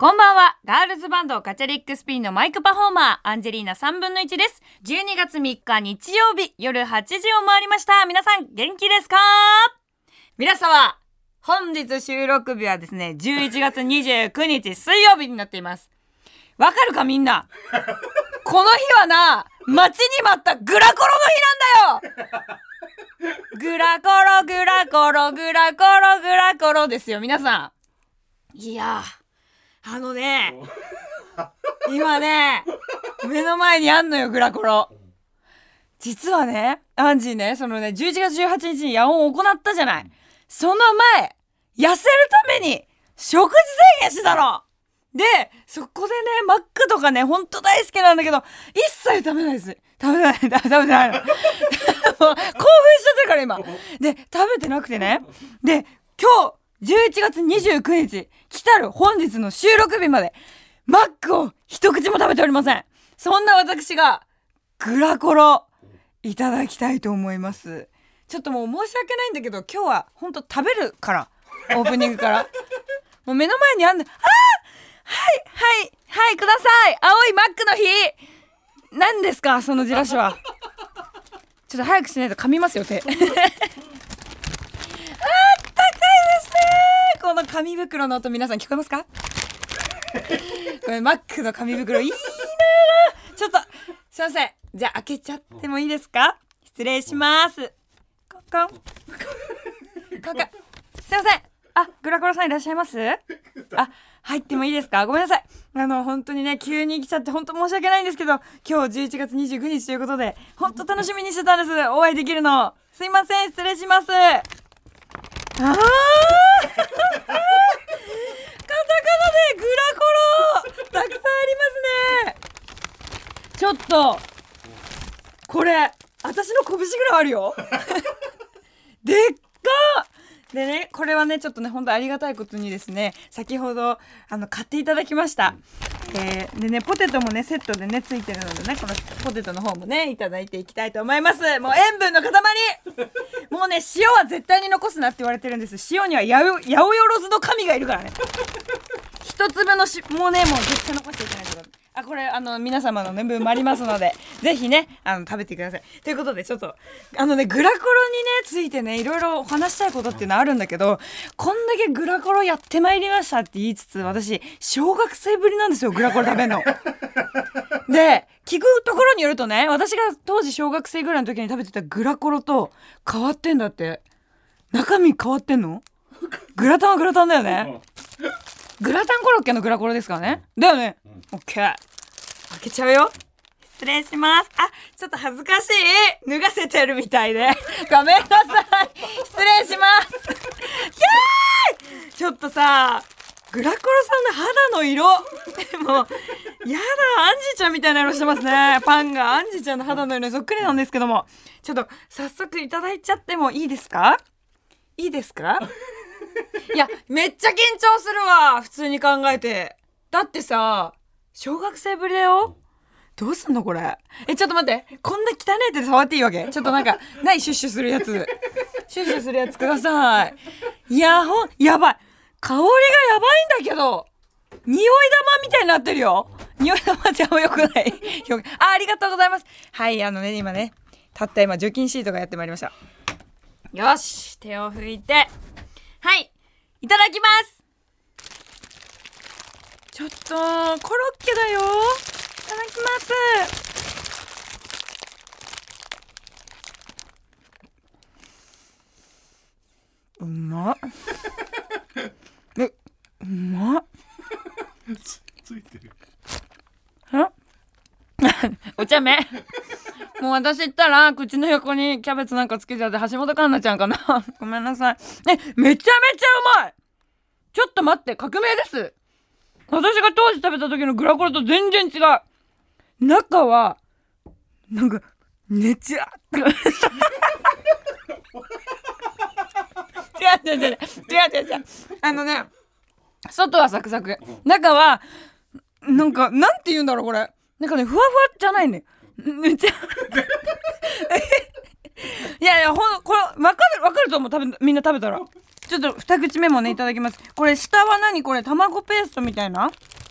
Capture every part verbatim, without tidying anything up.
こんばんは。ガールズバンドガチャリックスピンのマイクパフォーマーアンジェリーナさんぶんのいちです。じゅうにがつみっか日曜日夜はちじを回りました。皆さん元気ですか？皆様、本日収録日はですねじゅういちがつにじゅうくにち水曜日になっています。わかるかみんなこの日はな、待ちに待ったグラコロの日なんだよグラコログラコログラコログラコロですよ皆さん。いやあのね今ね目の前にあんのよグラコロ。実はねアンジーね、そのねじゅういちがつじゅうはちにちに野音を行ったじゃない。その前痩せるために食事制限してたので、そこでねマックとかねほんと大好きなんだけど一切食べないです。食べない食べてないのもう興奮しちゃってるから今で食べてなくてね。で今日じゅういちがつにじゅうくにち来たる本日の収録日までマックを一口も食べておりません。そんな私がグラコロいただきたいと思います。ちょっともう申し訳ないんだけど今日はほんと食べるからオープニングからもう目の前にあんの。あーはいはいはいください。青いマックの日何ですかそのじらしは。ちょっと早くしないと噛みますよ手あったかいですね。この紙袋の音皆さん聞こえますかこれマックの紙袋いいな。ちょっとすいません、じゃあ開けちゃってもいいですか。失礼します。コンコンコンコン。すいません、あ、グラコロさんいらっしゃいます？あ、入ってもいいですか。ごめんなさい、あの本当にね急に来ちゃって本当申し訳ないんですけど、今日じゅういちがつにじゅうくにちということで本当楽しみにしてたんです、お会いできるの。すいません、失礼します。あーカタカナでグラコロたくさんありますね。ちょっとこれ私の拳ぐらいあるよでっかでね、これはねちょっとね本当ありがたいことにですね先ほどあの買っていただきました、えー、でねポテトもねセットでねついてるのでね、このポテトの方もねいただいていきたいと思います。もう塩分の塊もうね塩は絶対に残すなって言われてるんです。塩には八百万の神がいるからね一粒のしもうねもう絶対残していけないとか。あ、これあの皆様のね分もありますのでぜひねあの食べてください。ということでちょっとあのねグラコロにねついてねいろいろお話したいことっていうのはあるんだけど、こんだけグラコロやってまいりましたって言いつつ私小学生ぶりなんですよグラコロ食べるので聞くところによるとね、私が当時小学生ぐらいの時に食べてたグラコロと変わってんだって。中身変わってんの？グラタンはグラタンだよねグラタンコロッケのグラコロですからね。だよね。オッケー。開けちゃうよ。失礼します。あ、ちょっと恥ずかしい。脱がせてるみたいで。ごめんなさい。失礼します。キャー！ちょっとさ、グラコロさんの肌の色。もう、やだ、アンジちゃんみたいな色してますね。パンがアンジちゃんの肌の色にそっくりなんですけども。ちょっと早速いただいちゃってもいいですか？いいですか？いやめっちゃ緊張するわ普通に考えて。だってさ小学生ぶりだよ。どうすんのこれ。えちょっと待って、こんな汚い手で触っていいわけ？ちょっとなんかないシュッシュするやつシュッシュするやつください。いやほんやばい、香りがやばいんだけど匂い玉みたいになってるよ。匂い玉じゃよくないあ, ありがとうございます。はいあのね今ねたった今除菌シートがやってまいりました。よし手を拭いてはいいただきます。ちょっとコロッケだよ。いただきます。うまっえうまっついてるお茶目もう私言ったら口の横にキャベツなんかつけちゃって橋本環奈ちゃんかなごめんなさい。えめちゃめちゃうまい。ちょっと待って、革命です。私が当時食べた時のグラコロと全然違う。中はなんかねちゃ違う違う違う違う違う違うあのね外はサクサク、中はなんかなんて言うんだろうこれ、なんかねふわふわじゃないねめっちゃいやいやほんこれ分かる分かると思う。多分みんな食べたらちょっと二口目もねいただきます。これ下は何これ卵ペーストみたいな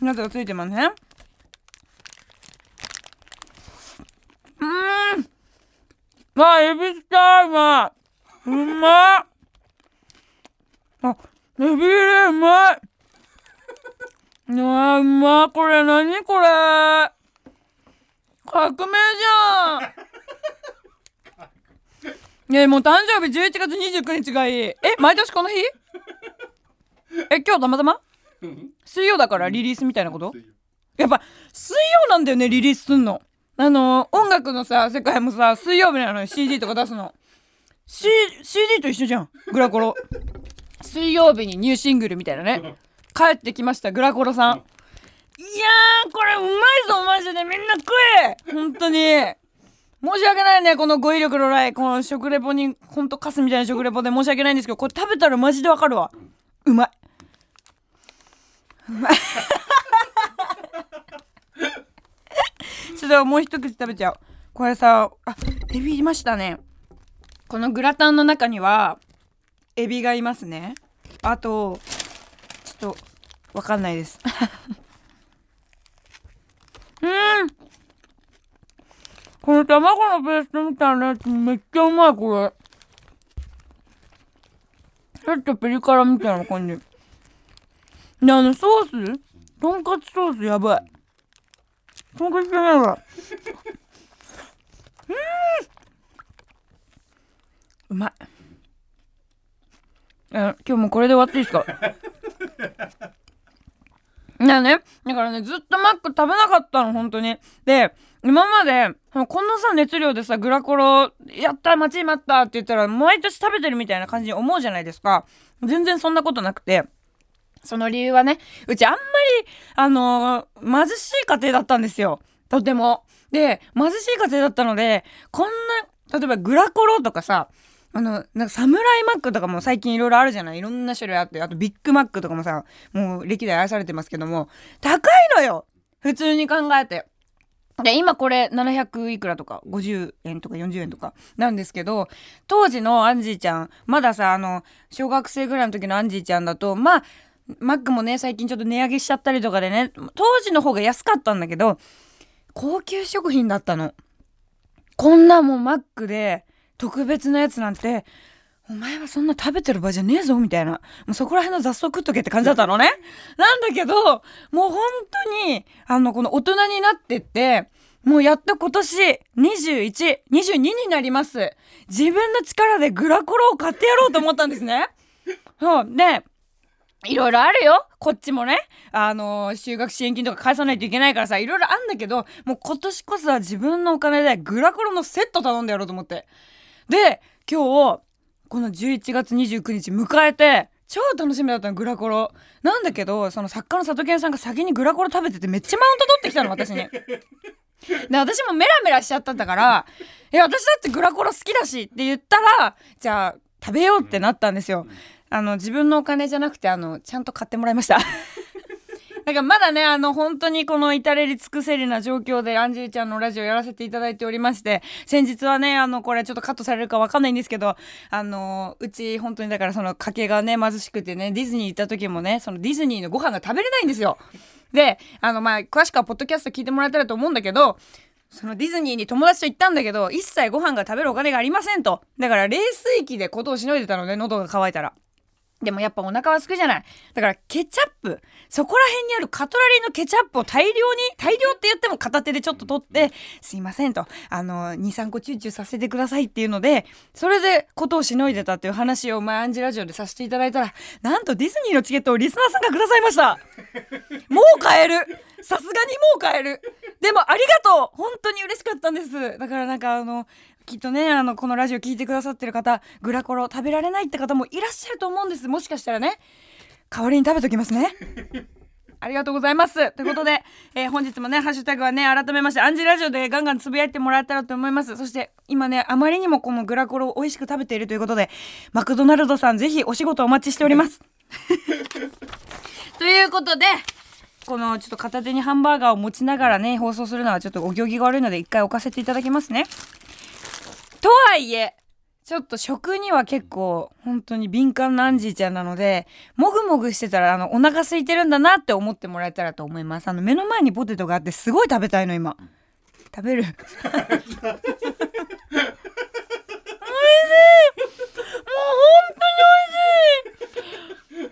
やつがついてますね。うーん。あ、エビきた、今。うまっ。あ、エビ入れうまい。うわ、うまっ。これ何これ。革命じゃん。いや、もう誕生日じゅういちがつにじゅうくにちがいい。え、毎年この日？え、今日たまたま水曜だからリリースみたいなこと？やっぱ水曜なんだよね、リリースすんの。あの音楽のさ世界もさ水曜日なのよ。 シーディー とか出すの。 C、シーディー と一緒じゃん、グラコロ。水曜日にニューシングルみたいなね。帰ってきましたグラコロさん。いやー、これうまいぞマジで。みんな食え、本当に申し訳ないね、この語彙力のないこの食レポに、ほんとカスみたいな食レポで申し訳ないんですけど、これ食べたらマジでわかるわ。うまい、うまいちょっともう一口食べちゃう。これさ、あ、エビいましたね。このグラタンの中にはエビがいますね。あとちょっとわかんないですうん、この卵のペーストみたいなやつめっちゃうまい。これちょっとピリ辛みたいな感じで、あのソース、とんかつソースやばい。とんかつじゃないわ。うん、うまい。今日もこれで終わっていいですかだね、だからね、ずっとマック食べなかったの、本当に。で、今までこのさ熱量でさグラコロやった待ち待ったって言ったら毎年食べてるみたいな感じに思うじゃないですか。全然そんなことなくて、その理由はね、うちあんまりあのー、貧しい家庭だったんですよ、とても。で、貧しい家庭だったので、こんな例えばグラコロとかさ、あのなんかサムライマックとかも最近いろいろあるじゃない。いろんな種類あって、あとビッグマックとかもさ、もう歴代愛されてますけども、高いのよ普通に考えて。で、今これななひゃくいくらとかごじゅうえんとかよんじゅうえんとかなんですけど、当時のアンジーちゃん、まださ、あの小学生ぐらいの時のアンジーちゃんだと、まあマックもね最近ちょっと値上げしちゃったりとかでね、当時の方が安かったんだけど高級食品だったの。こんなもんマックで特別なやつなんて、お前はそんな食べてる場合じゃねえぞみたいな、もうそこら辺の雑草食っとけって感じだったのねなんだけど、もう本当にあのこの大人になってって、もうやっと今年にじゅういち、にじゅうにになります。自分の力でグラコロを買ってやろうと思ったんですねそうで、いろいろあるよ、こっちもね。あのー、就学支援金とか返さないといけないからさ、いろいろあんだけど、もう今年こそは自分のお金でグラコロのセット頼んでやろうと思って。で、今日このじゅういちがつにじゅうくにち迎えて超楽しみだったの、グラコロなんだけど、その作家の里健さんが先にグラコロ食べててめっちゃマウント取ってきたの私にで、私もメラメラしちゃったんだから、いや私だってグラコロ好きだしって言ったら、じゃあ食べようってなったんですよ。あの自分のお金じゃなくて、あのちゃんと買ってもらいましただからまだね、あの本当にこの至れり尽くせりな状況でアンジェリちゃんのラジオやらせていただいておりまして、先日はね、あのこれちょっとカットされるかわかんないんですけど、あのうち本当にだからその家計がね貧しくてね、ディズニー行った時もね、そのディズニーのご飯が食べれないんですよ。で、あのまあ詳しくはポッドキャスト聞いてもらえたらと思うんだけど、そのディズニーに友達と行ったんだけど、一切ご飯が食べるお金がありませんと。だから冷水器で事をしのいでたので、喉が渇いたら。でもやっぱお腹は空くじゃない。だからケチャップ、そこら辺にあるカトラリーのケチャップを大量に、大量って言っても片手でちょっと取って、すいませんと、あのに、さんこチューチューさせてくださいっていうので、それでことをしのいでたっていう話を前アンジラジオでさせていただいたら、なんとディズニーのチケットをリスナーさんがくださいましたもう買える、さすがにもう買える。でもありがとう、本当に嬉しかったんです。だからなんかあのきっとね、あのこのラジオ聞いてくださってる方、グラコロ食べられないって方もいらっしゃると思うんです。もしかしたらね、代わりに食べときますねありがとうございます。ということで、えー、本日もねハッシュタグはね改めましてアンジラジオでガンガンつぶやいてもらえたらと思います。そして今ね、あまりにもこのグラコロを美味しく食べているということで、マクドナルドさんぜひお仕事お待ちしておりますということで、このちょっと片手にハンバーガーを持ちながらね放送するのはちょっとお行儀が悪いので一回置かせていただきますね。とはいえちょっと食には結構本当に敏感なアンジーちゃんなので、もぐもぐしてたらあのお腹空いてるんだなって思ってもらえたらと思います。あの目の前にポテトがあってすごい食べたいの今。食べる。おいしい。もう本当に美味しい。もうマジで美味しいんだ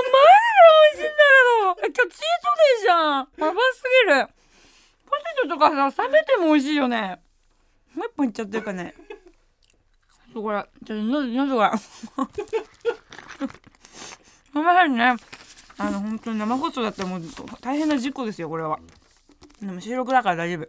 けど、今日チートデイじゃん。やばすぎる。ポテトとかさ、冷めても美味しいよね。もう一本いっちゃってるかね。これちょっと喉喉がすみませんね。あの本当に生放送だったらもう大変な事故ですよこれは。でも収録だから大丈夫。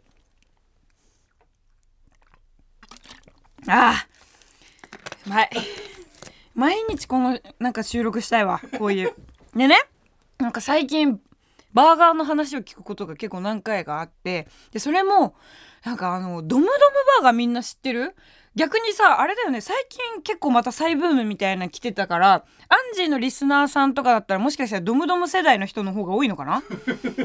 ああうまい。毎日このなんか収録したいわこういうでね。なんか最近バーガーの話を聞くことが結構何回かあって、でそれもなんかあのドムドムバーガーみんな知ってる？逆にさあれだよね、最近結構また再ブームみたいな来てたから、アンジーのリスナーさんとかだったらもしかしたらドムドム世代の人の方が多いのかなえ違う？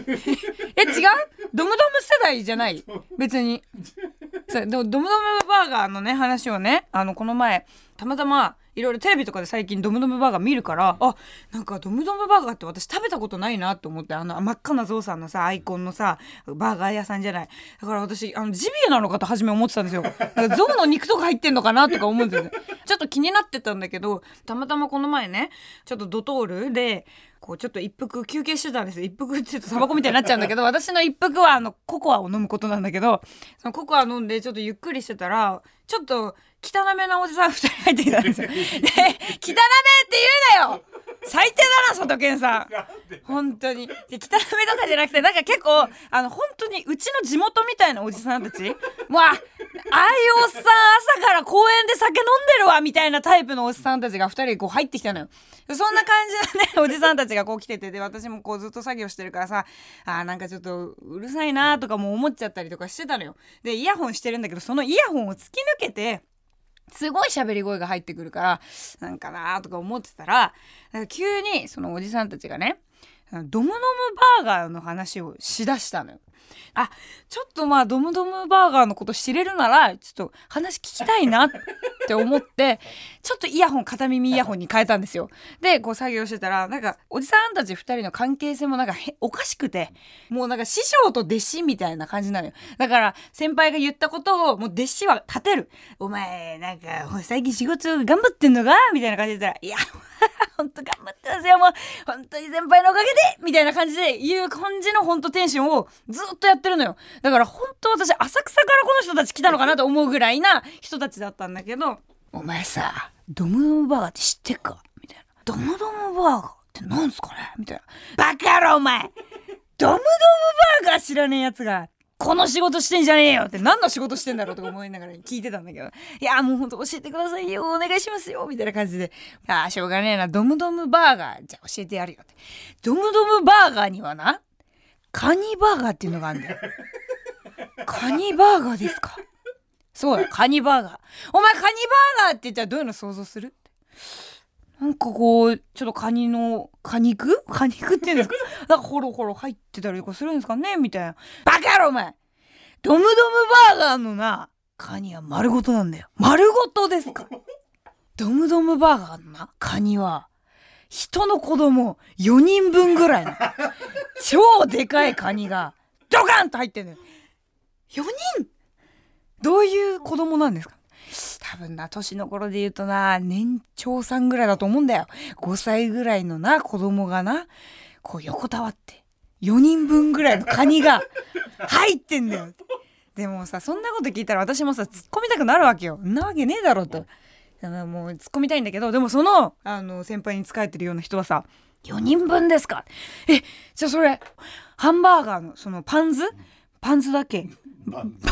ドムドム世代じゃない別に。そうドムドムバーガーのね話をね、あのこの前たまたまいろいろテレビとかで最近ドムドムバーガー見るから、あなんかドムドムバーガーって私食べたことないなと思って、あの真っ赤なゾウさんのさアイコンのさバーガー屋さんじゃない。だから私あのジビエなのかと初め思ってたんですよ。なんかゾウの肉とか入ってんのかなとか思うんですよね。ちょっと気になってたんだけど、たまたまこの前ねちょっとドトールでこうちょっと一服休憩してたんですよ。一服って言うとタバコみたいになっちゃうんだけど私の一服はあのココアを飲むことなんだけど、そのココア飲んでちょっとゆっくりしてたらちょっと汚めなおじさんふたり入ってきたんですよ。で汚めって言うなよ最低だな佐藤健さん本当に。で汚めとかじゃなくてなんか結構あの本当にうちの地元みたいなおじさんたちもうああいうおっさん朝から公園で酒飲んでるわみたいなタイプのおっさんたちがふたりこう入ってきたのよ。そんな感じのねおじさんたちがこう来てて、で私もこうずっと作業してるからさ、あーなんかちょっとうるさいなとかも思っちゃったりとかしてたのよ。でイヤホンしてるんだけどそのイヤホンを突き抜けてすごい喋り声が入ってくるからなんかなとか思ってたら、なんか急にそのおじさんたちがねドムドムバーガーの話をしだしたのよ。あちょっとまあドムドムバーガーのこと知れるならちょっと話聞きたいなって思ってちょっとイヤホン片耳イヤホンに変えたんですよ。でこう作業してたらなんかおじさんたちふたりの関係性もなんかへおかしくて、もうなんか師匠と弟子みたいな感じなのよ。だから先輩が言ったことをもう弟子は立てる。お前なんか最近仕事頑張ってんのかみたいな感じで言ったら、いやほんと頑張ってますよもう本当に先輩のおかげでみたいな感じで言う感じの本当テンションをずっとやってるのよ。だから本当私浅草からこの人たち来たのかなと思うぐらいな人たちだったんだけど、お前さドムドムバーガーって知ってっかみたいな。ドムドムバーガーってなんすかねみたいな。バカ野郎お前ドムドムバーガー知らねえやつがこの仕事してんじゃねえよって何の仕事してんだろうとか思いながら聞いてたんだけど、いやもうほんと教えてくださいよお願いしますよみたいな感じで、ああしょうがねえなドムドムバーガーじゃあ教えてやるよって。ドムドムバーガーにはなカニバーガーっていうのがあるんだよ。カニバーガーですか？そうだカニバーガー。お前カニバーガーって言ったらどういうの想像する？なんかこうちょっとカニの果肉果肉っていうんですかなんかホロホロ入ってたりとかするんですかねみたいな。バカ野郎お前ドムドムバーガーのなカニは丸ごとなんだよ。丸ごとですか？ドムドムバーガーのなカニは人の子供よにんぶんぐらいの超でかいカニがドカンと入ってんのよ。よにんどういう子供なんですか？多分な年の頃で言うとな年長さんぐらいだと思うんだよ。ごさいぐらいのな子供がなこう横たわってよにんぶんぐらいのカニが入ってんだよ。でもさそんなこと聞いたら私もさ突っ込みたくなるわけよ。んなわけねえだろともう突っ込みたいんだけど、でもそのあの先輩に仕えてるような人はさよにんぶんですか？えじゃあそれハンバーガーのそのパンズパンズだけパンズ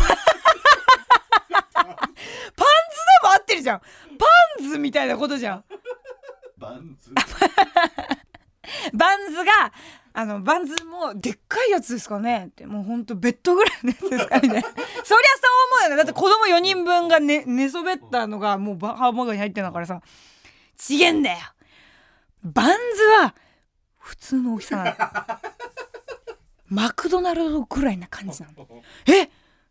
でも合ってるじゃん。パンズみたいなことじゃん。 バンズバンズがあのバンズもでっかいやつですかねってもうほんとベッドぐらいのやつですかみたいなそりゃそう思うよね。だって子供よにんぶんが 寝, 寝そべったのがもうハンバーガーに入ってるんだからさちげんだよ。バンズは普通の大きさなのマクドナルドぐらいな感じなの。え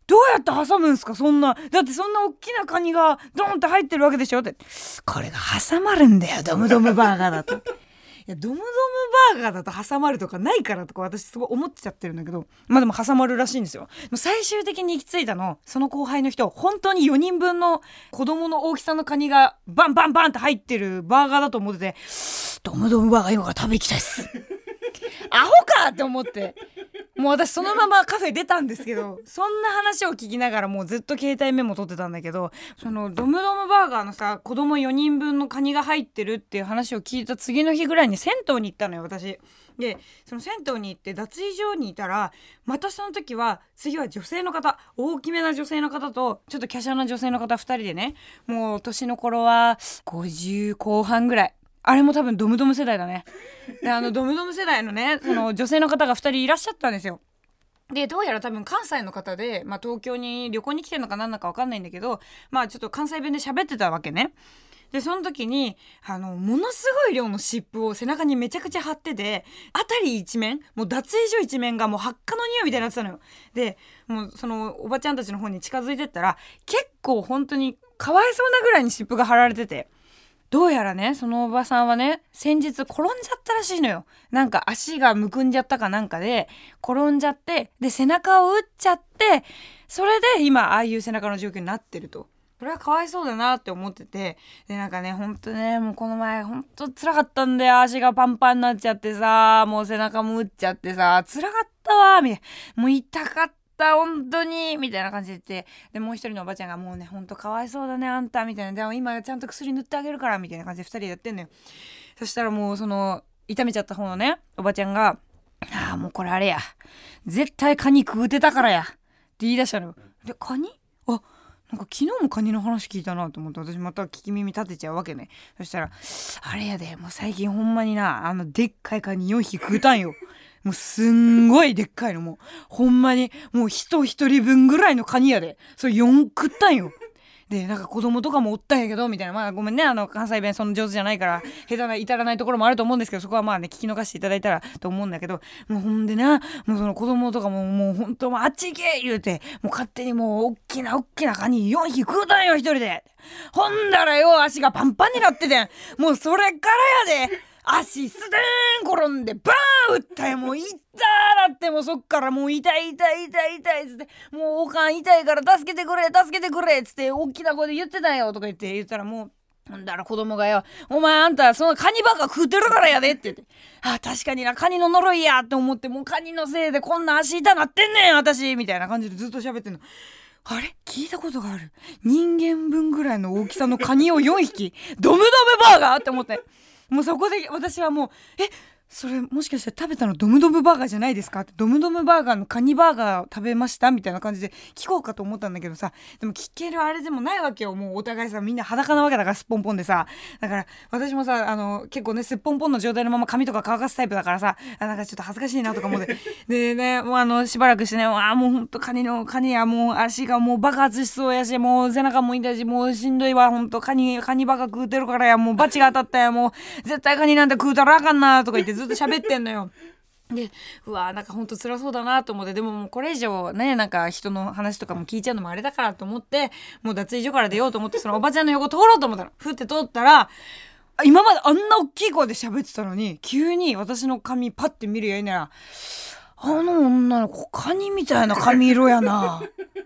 どうやって挟むんすかそんな。だってそんな大きなカニがドンって入ってるわけでしょって。これが挟まるんだよドムドムバーガーだと。いやドムドムバーガーだと挟まるとかないからとか私すごい思っちゃってるんだけど、まあでも挟まるらしいんですよ。最終的に行き着いたの、その後輩の人、本当によにんぶんの子供の大きさのカニがバンバンバンって入ってるバーガーだと思ってて、ドムドムバーガー今から食べ行きたいっすアホかって思って、もう私そのままカフェ出たんですけど、そんな話を聞きながらもうずっと携帯メモ取ってたんだけど、そのドムドムバーガーのさ、子供よにんぶんのカニが入ってるっていう話を聞いた次の日ぐらいに銭湯に行ったのよ私で。その銭湯に行って脱衣所にいたら、またその時は次は女性の方、大きめな女性の方とちょっと華奢な女性の方ふたりでね、もう年の頃はごじゅうこう半ぐらい、あれも多分ドムドム世代だね。であのドムドム世代のね、その女性の方がふたりいらっしゃったんですよ。でどうやら多分関西の方で、まあ、東京に旅行に来てるのか何なのか分かんないんだけど、まあちょっと関西弁で喋ってたわけね。でその時にあのものすごい量の湿布を背中にめちゃくちゃ貼ってて、辺り一面、もう脱衣所一面がもう発火の匂いみたいになってたのよ。でもうそのおばちゃんたちの方に近づいてったら、結構本当にかわいそうなぐらいに湿布が貼られてて、どうやらねそのおばさんはね先日転んじゃったらしいのよ。なんか足がむくんじゃったかなんかで転んじゃって、で背中を打っちゃって、それで今ああいう背中の状況になってると。これはかわいそうだなって思ってて、でなんかねほんとね、もうこの前ほんと辛かったんだよ。足がパンパンになっちゃってさ、もう背中も打っちゃってさ、辛かったわみたいな、もう痛かった本当にみたいな感じで言って、でもう一人のおばちゃんがもうねほんとかわいそうだねあんたみたいな、でも今ちゃんと薬塗ってあげるからみたいな感じでふたりでやってんのよ。そしたらもうその痛めちゃった方のねおばちゃんが、ああもうこれあれや、絶対カニ食うてたからやって言い出したのよ。でカニ、あなんか昨日もカニの話聞いたなと思って、私また聞き耳立てちゃうわけね。そしたらあれやで、もう最近ほんまにな、あのでっかいカニよんひき食うたんよ。もうすんごいでっかいの、もうほんまにもう人一人分ぐらいのカニやで、それよん食ったんよ。でなんか子供とかもおったんやけどみたいな、まあごめんね、あの関西弁そんな上手じゃないから下手な至らないところもあると思うんですけど、そこはまあね聞き逃していただいたらと思うんだけど、もうほんでな、もうその子供とかももうほんとあっち行け言うて、もう勝手にもうおっきなおっきなカニよんひき食うたんよ一人で。ほんだらよ足がパンパンになっててん、もうそれからやで、足ステーン転んでバーン打ったよ、もう痛ーなって、もうそっからもう痛い痛い痛い痛いっつって、もうおかん痛いから助けてくれ助けてくれっつって大きな声で言ってたよとか言って言ったら、もうほんだら子供がよ、お前あんたそのカニばっか食うてるからやでって言って、あ確かになカニの呪いやって思って、もうカニのせいでこんな足痛なってんねん私みたいな感じでずっと喋ってんの。あれ聞いたことがある、人間分ぐらいの大きさのカニをよんひきドムドムバーガーって思って、もうそこで私はもうえそれもしかして食べたのドムドムバーガーじゃないですかって、ドムドムバーガーのカニバーガーを食べましたみたいな感じで聞こうかと思ったんだけどさ、でも聞けるあれでもないわけよ。もうお互いさみんな裸なわけだから、すっぽんぽんでさ、だから私もさあの結構ねすっぽんぽんの状態のまま髪とか乾かすタイプだからさ、あなんかちょっと恥ずかしいなとか思ってでね、もうあのしばらくしてね、あもうほんとカニのカニやもう足がもう爆発しそうやし、もう背中も痛いし、もうしんどいわほんと、カニカニバカ食うてるからや、もうバチが当たったや、もう絶対カニなんて食うたらあかんなとか言ってずっと喋ってんのよ。でうわなんかほんと辛そうだなと思って、でももうこれ以上ねなんか人の話とかも聞いちゃうのもあれだからと思って、もう脱衣所から出ようと思って、そのおばちゃんの横通ろうと思ったら、ふって通ったら、今まであんな大きい声で喋ってたのに急に私の髪パッて見るやいなら、あの女の子カニみたいな髪色やな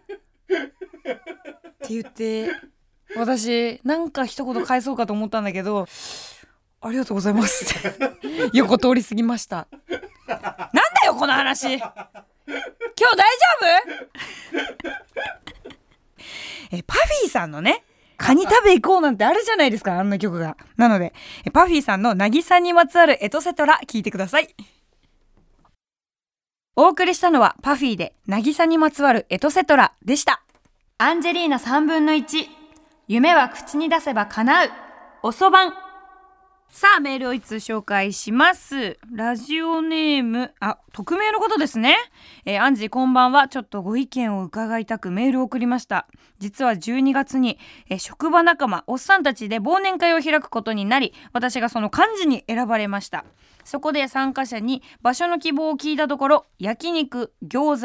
って言って、私なんか一言返そうかと思ったんだけど、ありがとうございますって横通り過ぎました。なんだよこの話、今日大丈夫えパフィーさんのねカニ食べ行こうなんてあるじゃないですか、あんな曲が。なのでパフィーさんの渚にまつわるエトセトラ聞いてください。お送りしたのはパフィーで渚にまつわるエトセトラでした。アンジェリーナさんぶんのいち、夢は口に出せば叶う、おそばん。さあメールをいつ紹介します。ラジオネーム、あ匿名のことですね。えー、アンジーこんばんは。ちょっとご意見を伺いたくメールを送りました。実はじゅうにがつに、えー、職場仲間おっさんたちで忘年会を開くことになり、私がその幹事に選ばれました。そこで参加者に場所の希望を聞いたところ、焼肉、餃子、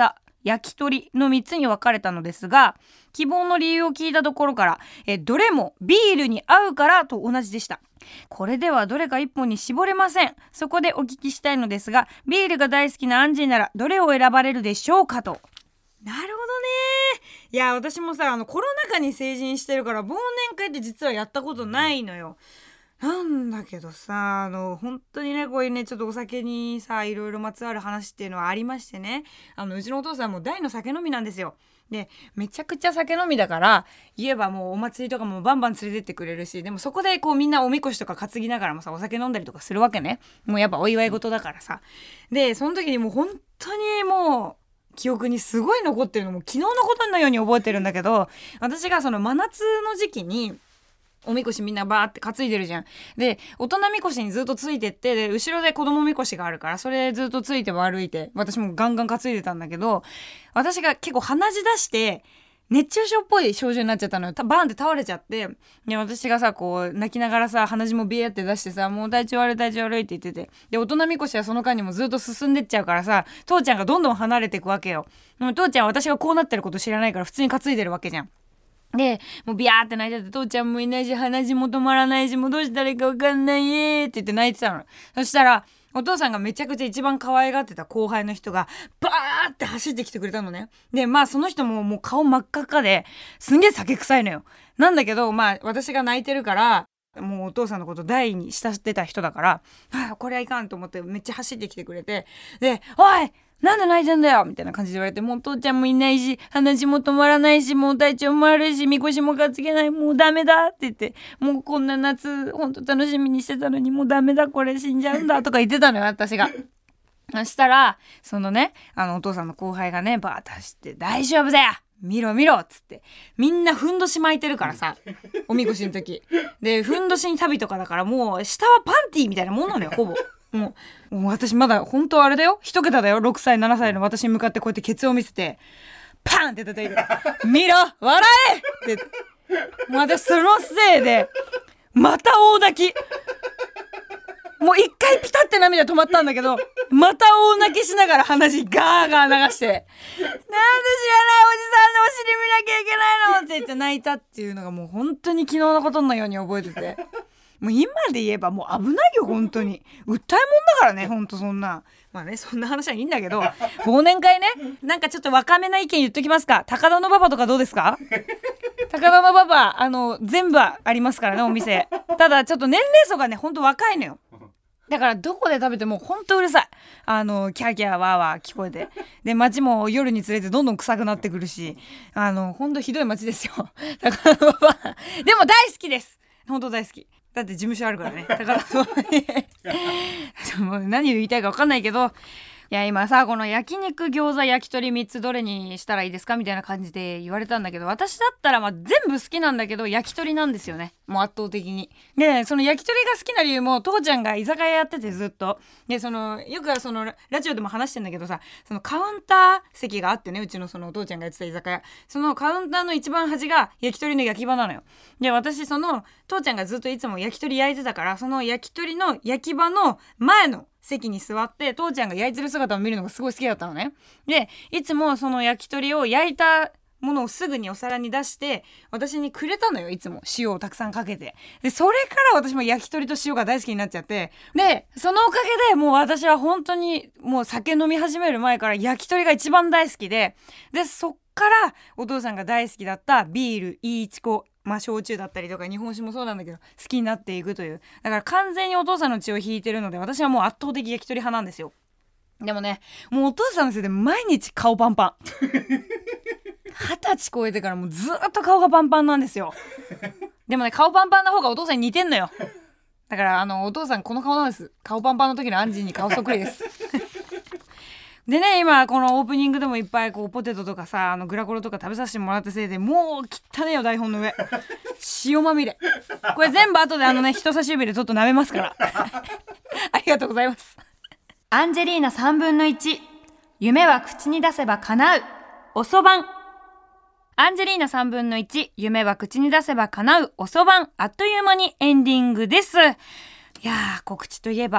焼き鳥のみっつに分かれたのですが、希望の理由を聞いたところから、えどれもビールに合うからと同じでした。これではどれか一本に絞れません。そこでお聞きしたいのですが、ビールが大好きなアンジーならどれを選ばれるでしょうかと。なるほどね。いや私もさあのコロナ禍に成人してるから忘年会って実はやったことないのよ。なんだけどさあの本当にねこういうねちょっとお酒にさいろいろまつわる話っていうのはありましてね、あのうちのお父さんも大の酒飲みなんですよ。でめちゃくちゃ酒飲みだから言えばもうお祭りとかもバンバン連れてってくれるし、でもそこでこうみんなおみこしとか担ぎながらもさお酒飲んだりとかするわけね。もうやっぱお祝い事だからさ。でその時にもう本当にもう記憶にすごい残ってるのも昨日のことのように覚えてるんだけど、私がその真夏の時期におみこしみんなバーって担いでるじゃん。で大人みこしにずっとついてって、で後ろで子供みこしがあるからそれずっとついて歩いて私もガンガン担いでたんだけど、私が結構鼻血出して熱中症っぽい症状になっちゃったのよ。バーンって倒れちゃって、で私がさこう泣きながらさ鼻血もビーって出してさもう体調悪い体調悪いって言ってて、で大人みこしはその間にもずっと進んでっちゃうからさ父ちゃんがどんどん離れていくわけよ。でも父ちゃんは私がこうなってること知らないから普通に担いでるわけじゃん。でもうビャーって泣いてて、父ちゃんもいないし鼻血も止まらないしもうどうしたらいいか分かんないえって言って泣いてたの。そしたらお父さんがめちゃくちゃ一番可愛がってた後輩の人がバーって走ってきてくれたのね。でまあその人ももう顔真っ赤っかですんげえ酒臭いのよ。なんだけどまあ私が泣いてるからもうお父さんのこと大に慕ってた人だから、はあ、これはいかんと思ってめっちゃ走ってきてくれて、でおいなんで泣いてんだよみたいな感じで言われて、もう父ちゃんもいないし鼻血も止まらないしもう体調も悪いしみこしも担げない、もうダメだって言って、もうこんな夏ほんと楽しみにしてたのにもうダメだこれ死んじゃうんだとか言ってたのよ私が。そしたらそのねあのお父さんの後輩がねバーッと走って大丈夫だよ見ろ見ろっつってみんなふんどし巻いてるからさおみこしの時でふんどしに旅とかだからもう下はパンティーみたいなもんなのよほぼ。もう、もう私まだ本当あれだよ一桁だよろくさいななさいの私に向かってこうやってケツを見せてパンって叩いて見ろ笑えってもう私そのせいでまた大泣き、もう一回ピタって涙止まったんだけどまた大泣きしながら話ガーガー流してなんで知らないおじさんのお尻見なきゃいけないのって言って泣いたっていうのがもう本当に昨日のことのように覚えてて、もう今で言えばもう危ないよ本当に訴えもんだからね本当そんなまあねそんな話はいいんだけど忘年会ねなんかちょっと若めな意見言っときますか。高田の馬場とかどうですか高田の馬場あの全部ありますからねお店。ただちょっと年齢層がねほんと若いのよ。だからどこで食べてもほんとうるさい、あのキャーキャーワーワー聞こえて、で街も夜につれてどんどん臭くなってくるし、あのほんとひどい街ですよ高田の馬場でも大好きです、ほんと大好きだって事務所あるからね高田の馬場何言いたいか分かんないけど、いや今さこの焼肉餃子焼き鳥みっつどれにしたらいいですかみたいな感じで言われたんだけど、私だったらまあ全部好きなんだけど焼き鳥なんですよねもう圧倒的に。でその焼き鳥が好きな理由も父ちゃんが居酒屋やっててずっとでそのよくそのラジオでも話してんだけどさ、そのカウンター席があってねうちのそのお父ちゃんがやってた居酒屋、そのカウンターの一番端が焼き鳥の焼き場なのよ。で私その父ちゃんがずっといつも焼き鳥焼いてたから、その焼き鳥の焼き場の前の席に座って父ちゃんが焼いてる姿を見るのがすごい好きだったのね。でいつもその焼き鳥を焼いたものをすぐにお皿に出して私にくれたのよ、いつも塩をたくさんかけて。でそれから私も焼き鳥と塩が大好きになっちゃって、でそのおかげでもう私は本当にもう酒飲み始める前から焼き鳥が一番大好きで、でそっからお父さんが大好きだったビールいいちこ、まあ焼酎だったりとか日本酒もそうなんだけど好きになっていくという、だから完全にお父さんの血を引いてるので私はもう圧倒的焼き鳥派なんですよ。でもねもうお父さんのせいで毎日顔パンパン二十歳超えてからもうずっと顔がパンパンなんですよ。でもね顔パンパンな方がお父さんに似てんのよ。だからあのお父さんこの顔なんです。顔パンパンの時のアンジーに顔そっくりですでね今このオープニングでもいっぱいこうポテトとかさあのグラコロとか食べさせてもらったせいでもう汚ねえよ台本の上塩まみれ。これ全部後であのね人差し指でちょっと舐めますからありがとうございます。アンジェリーナさんぶんのいち、夢は口に出せば叶うおそばん。アンジェリーナさんぶんのいち、夢は口に出せば叶うおそばん。あっという間にエンディングです。いやー告知といえば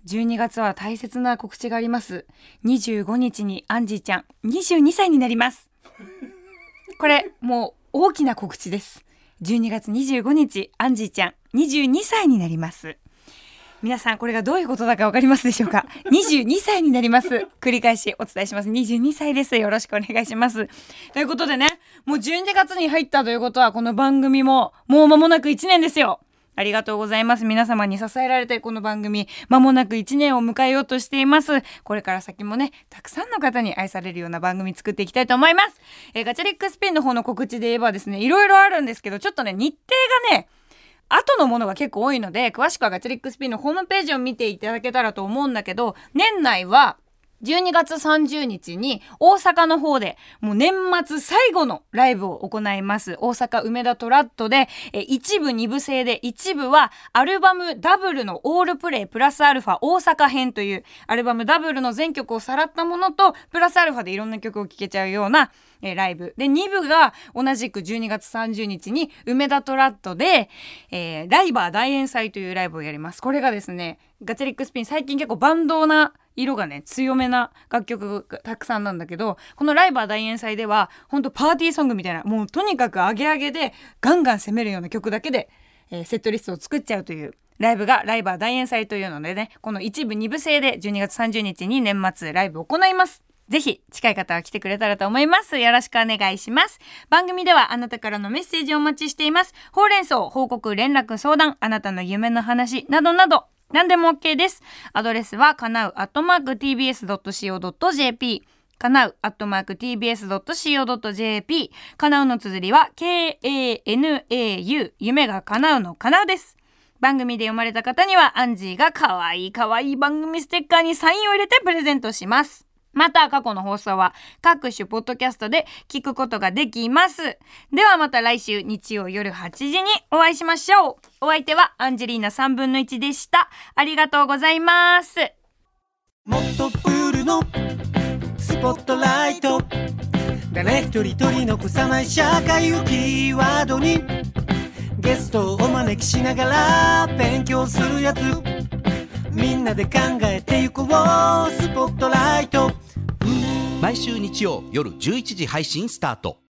じゅうにがつは大切な告知があります。にじゅうごにちにアンジーちゃんにじゅうにさいになります。これもう大きな告知です。じゅうにがつにじゅうごにちアンジーちゃんにじゅうにさいになります。皆さんこれがどういうことだか分かりますでしょうか。にじゅうにさいになります。繰り返しお伝えします。にじゅうにさいです。よろしくお願いします。ということでね、もうじゅうにがつに入ったということは、この番組ももう間もなくいちねんですよ。ありがとうございます。皆様に支えられてこの番組間もなくいちねんを迎えようとしています。これから先もね、たくさんの方に愛されるような番組作っていきたいと思います。えー、ガチャリックスピンの方の告知で言えばですね、いろいろあるんですけど、ちょっとね日程がね後のものが結構多いので、詳しくはガチャリックスピンのホームページを見ていただけたらと思うんだけど、年内はじゅうにがつさんじゅうにちに大阪の方でもう年末最後のライブを行います。大阪梅田トラットでえ一部二部制で、一部はアルバムダブルのオールプレイプラスアルファ大阪編というアルバムダブルの全曲をさらったものと、プラスアルファでいろんな曲を聴けちゃうようなえライブで、に部が同じくじゅうにがつさんじゅうにちに梅田トラットで、えー、ライバー大演祭というライブをやります。これがですね、ガチャリックスピン最近結構バンドな色がね強めな楽曲がたくさんなんだけど、このライバー大演祭ではほんとパーティーソングみたいな、もうとにかく上げ上げでガンガン攻めるような曲だけで、えー、セットリストを作っちゃうというライブがライバー大演祭というのでね、この一部二部制でじゅうにがつさんじゅうにちに年末ライブを行います。ぜひ近い方は来てくれたらと思います。よろしくお願いします。番組ではあなたからのメッセージをお待ちしています。ほうれん草、報告、連絡、相談、あなたの夢の話などなど何でも OK です。アドレスはかなう アットマーク ティービーエスドットシーオードットジェーピー かなう アットマーク ティービーエスドットシーオードットジェーピー かなうの綴りは ケーエーエヌエーユー 夢が叶うのかなうです。番組で読まれた方にはアンジーがかわいいかわいい番組ステッカーにサインを入れてプレゼントします。また過去の放送は各種ポッドキャストで聞くことができます。ではまた来週日曜夜はちじにお会いしましょう。お相手はアンジェリーナさんぶんのいちでした。ありがとうございます。 もっとプールのスポットライト、誰一人取り残さない社会をキーワードに、ゲストをお招きしながら勉強するやつ、みんなで考えてゆこうスポットライト。 毎週日曜夜じゅういちじ配信スタート。